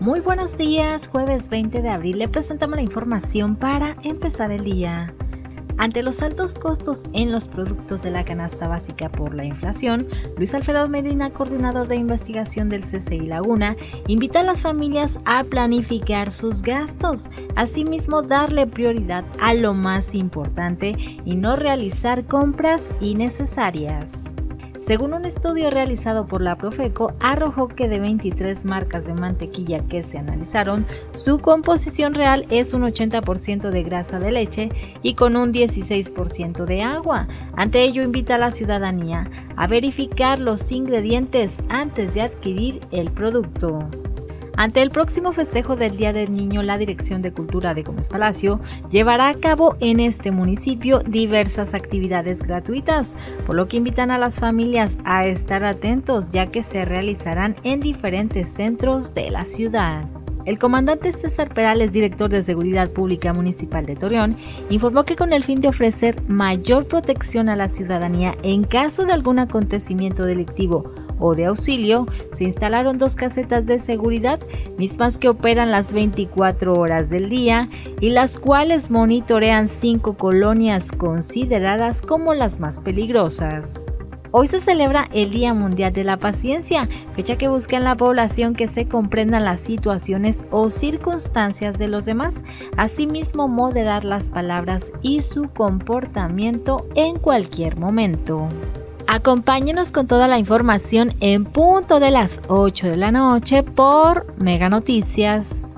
Muy buenos días, jueves 20 de abril le presentamos la información para empezar el día. Ante los altos costos en los productos de la canasta básica por la inflación, Luis Alfredo Medina, coordinador de investigación del CCI Laguna, invita a las familias a planificar sus gastos, asimismo darle prioridad a lo más importante y no realizar compras innecesarias. Según un estudio realizado por la Profeco, arrojó que de 23 marcas de mantequilla que se analizaron, su composición real es un 80% de grasa de leche y con un 16% de agua. Ante ello, invita a la ciudadanía a verificar los ingredientes antes de adquirir el producto. Ante el próximo festejo del Día del Niño, la Dirección de Cultura de Gómez Palacio llevará a cabo en este municipio diversas actividades gratuitas, por lo que invitan a las familias a estar atentos, ya que se realizarán en diferentes centros de la ciudad. El comandante César Perales, director de Seguridad Pública Municipal de Torreón, informó que con el fin de ofrecer mayor protección a la ciudadanía en caso de algún acontecimiento delictivo o de auxilio, se instalaron 2 casetas de seguridad, mismas que operan las 24 horas del día y las cuales monitorean 5 colonias consideradas como las más peligrosas. Hoy se celebra el Día Mundial de la Paciencia, fecha que busca en la población que se comprendan las situaciones o circunstancias de los demás, asimismo moderar las palabras y su comportamiento en cualquier momento. Acompáñenos con toda la información en punto de las 8 de la noche por Mega Noticias.